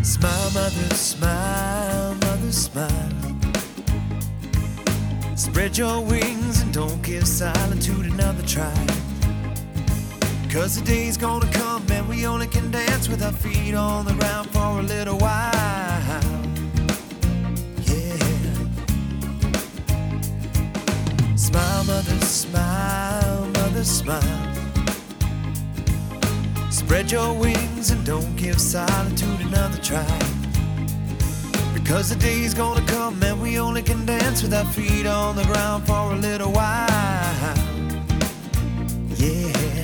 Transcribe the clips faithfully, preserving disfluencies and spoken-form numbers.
Smile, mother, smile, mother, smile. Spread your wings and don't give solitude another try. Cause the day's gonna come and we only can dance with our feet on the ground for a little while. Yeah. Smile, mother, smile, mother, smile. Spread your wings and don't give solitude another try. Because the day's gonna come and we only can dance with our feet on the ground for a little while. Yeah.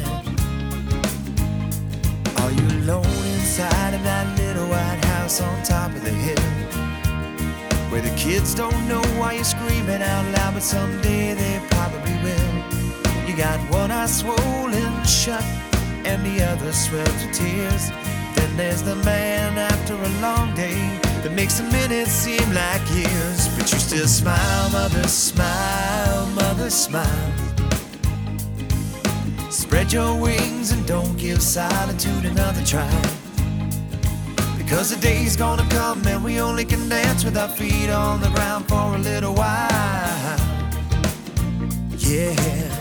Are you alone inside of that little white house on top of the hill, where the kids don't know why you're screaming out loud, but someday they probably will? You got one eye swollen shut and the other swells with tears. Then there's the man after a long day that makes a minute seem like years. But you still smile, mother, smile, mother, smile. Spread your wings and don't give solitude another try. Because the day's gonna come and we only can dance with our feet on the ground for a little while. Yeah.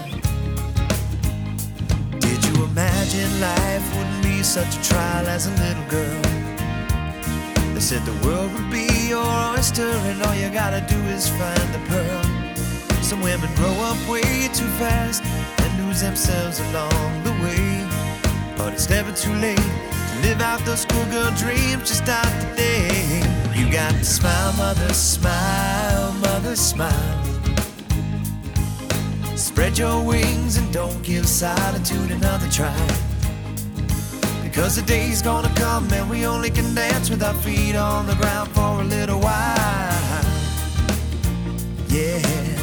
Did you imagine life wouldn't be such a trial as a little girl? They said the world would be your oyster and all you gotta do is find the pearl. Some women grow up way too fast and lose themselves along the way. But it's never too late to live out those schoolgirl dreams. Just start today. You got to smile, mother, smile, mother, smile. Spread your wings and don't give solitude another try. Because the day's gonna come and we only can dance with our feet on the ground for a little while. Yeah.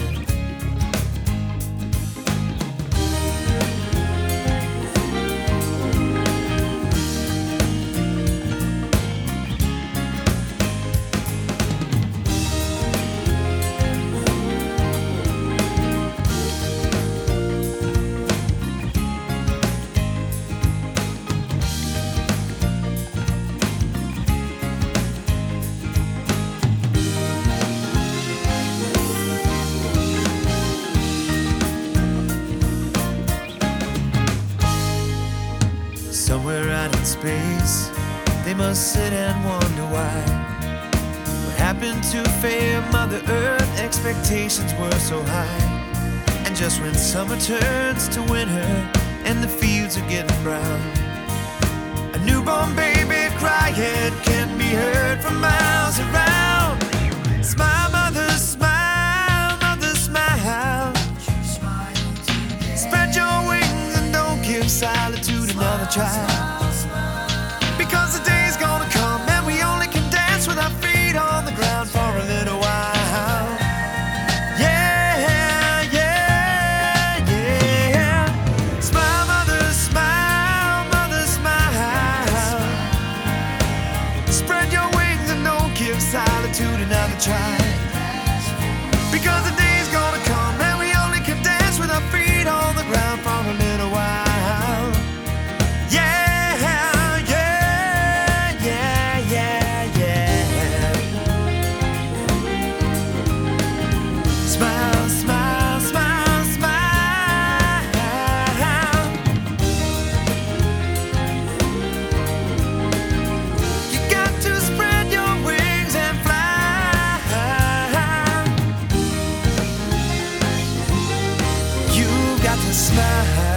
Somewhere out in space, they must sit and wonder why. What happened to fair Mother Earth? Expectations were so high. And just when summer turns to winter and the fields are getting brown, a newborn baby crying can be heard from miles around. Smile, mother, smile, mother, smile. Spread your wings and don't give solitude another try. Because the day's gonna come and we only can dance with our feet on the ground for a little while. Yeah, yeah, yeah. Smile, mother, smile, mother, smile. Spread your wings and don't give solitude another try. Because the day's gonna come and we only can dance with our feet on the ground for a little while. Smile, smile, smile, smile. You got to spread your wings and fly. You got to smile.